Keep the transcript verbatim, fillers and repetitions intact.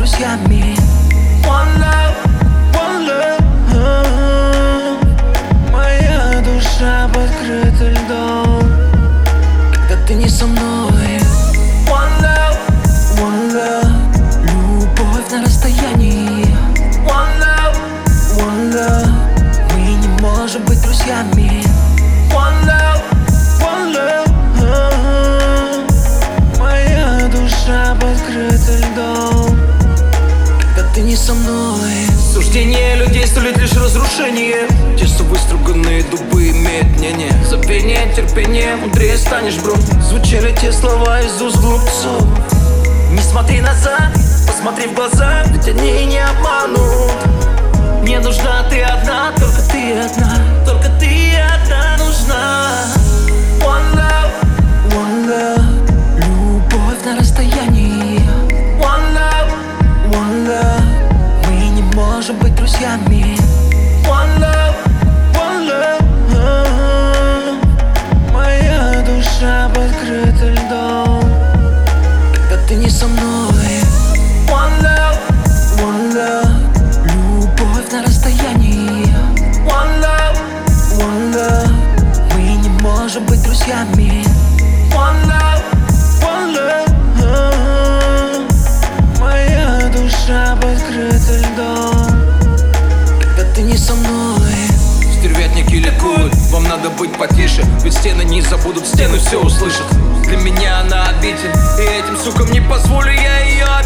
друзьями. One love, one love. Моя душа покрыта льдом, когда ты не со мной. One love, one love. Любовь на расстоянии. One love, one love. Мы не можем быть друзьями. One love, one love. Моя душа покрыта льдом, когда ты не со мной. Суждение людей сулит лишь разрушение. Те, что выструганные дубы имеют мнение. Забвение, терпение, мудрее станешь, бро. Звучали те слова из уст глупцов. Не смотри назад, посмотри в глаза, ведь они не обманут. Мне нужна ты одна, только ты одна, только ты одна нужна. One love, one love. Любовь на расстоянии. One love, one love. Мы не можем быть друзьями. One love, one love. Моя душа покрыта льдом, когда ты не со мной. One love, one love. Любовь на расстоянии. One love, one love. Мы не можем быть друзьями. One love, one love. Моя душа покрыта льдом, когда ты не со мной. Стервятники ликуют, вам надо быть потише, ведь стены не забудут, стены все услышат. Для меня она обитель, и этим сукам не позволю я ее